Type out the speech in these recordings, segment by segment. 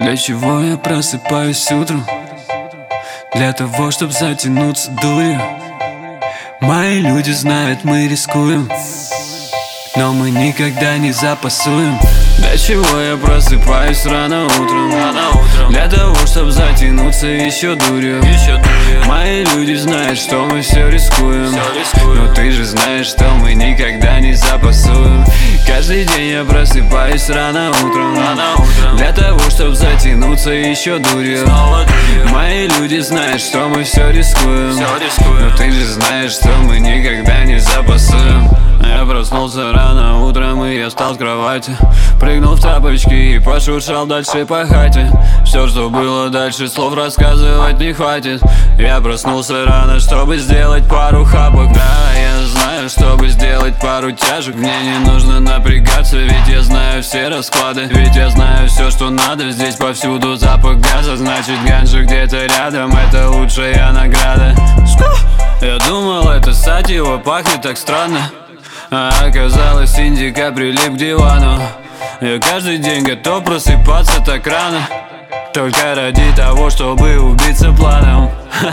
Для чего я просыпаюсь утром? Для того, чтоб затянуться дурью. Мои люди знают, мы рискуем, но мы никогда не запасуем. Для чего я просыпаюсь рано утром? Для того, чтоб затянуться еще дурью. Мои люди знают, что мы все рискуем, но ты же знаешь, что мы никогда не запасуем. Каждый день я просыпаюсь рано утром для того, чтоб затянуться еще дурью. Мои люди знают, что мы все рискуем, но ты же знаешь, что мы никогда не запасуем. Я проснулся рано утром и я встал с кровати, прыгнул в тапочки и пошуршал дальше по хате. Все, что было дальше, слов рассказывать не хватит. Я проснулся рано, чтобы сделать пару хапок. Да, я знаю, чтобы сделать пару тяжек мне не нужно напрягаться, ведь я знаю все расклады. Ведь я знаю все, что надо, здесь повсюду запах газа. Значит, ганджа где-то рядом, это лучшая награда. Я думал, это сатива, пахнет так странно, а оказалось, индика прилип к дивану. Я каждый день готов просыпаться так рано, только ради того, чтобы убиться планом.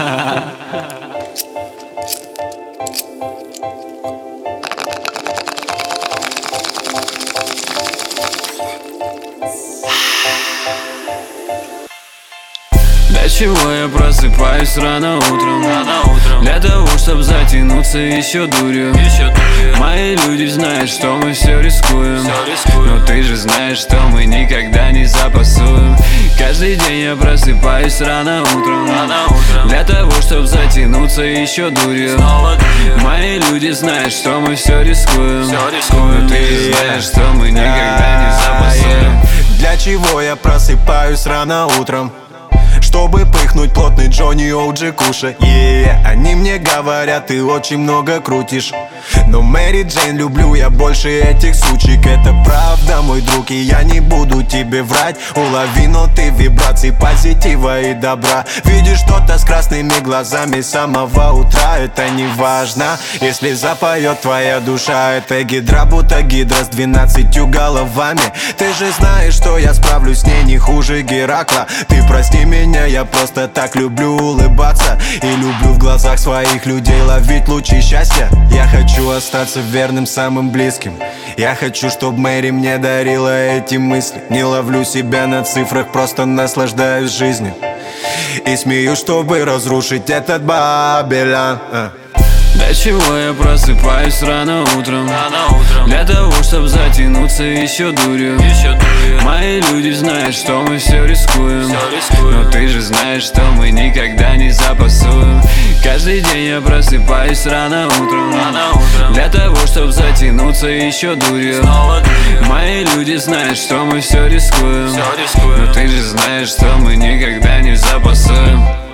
Для чего я просыпаюсь рано утром? Для того, чтобы затянуться еще дурью. Мои люди знают, что мы все рискуем, но ты же знаешь, что мы никогда не запасуем. Каждый день я просыпаюсь рано утром для того, чтобы затянуться еще дурью. Мои люди знают, что мы все рискуем, но ты же знаешь, что мы никогда не запасуем. Для чего я просыпаюсь рано утром? Чтобы пыхнуть плотный Джонни Оуджи Куша. Они мне говорят, ты очень много крутишь, но Мэри Джейн люблю я больше этих сучек. Это правда, мой друг, и я не буду тебе врать. Улови ноты вибраций позитива и добра. Видишь что-то с красными глазами с самого утра. Это не важно, если запоет твоя душа. Это гидра, будто гидра с 12 головами. Ты же знаешь, что я справлюсь с ней не хуже Геракла. Ты прости меня, я просто так люблю улыбаться и люблю в глазах своих людей ловить лучи счастья. Я хочу остаться верным самым близким. Я хочу, чтобы Мэри мне дарила эти мысли. Не ловлю себя на цифрах, просто наслаждаюсь жизнью и смеюсь, чтобы разрушить этот Бабелян. Для чего я просыпаюсь рано утром? Для того, чтобы затянуться еще дурью. Мои люди знают, что мы все рискуем, но ты же знаешь, что мы никогда не запасуем. Каждый день я просыпаюсь рано утром для того, чтобы затянуться еще дурью. Мои люди знают, что мы все рискуем, но ты же знаешь, что мы никогда не запасуем.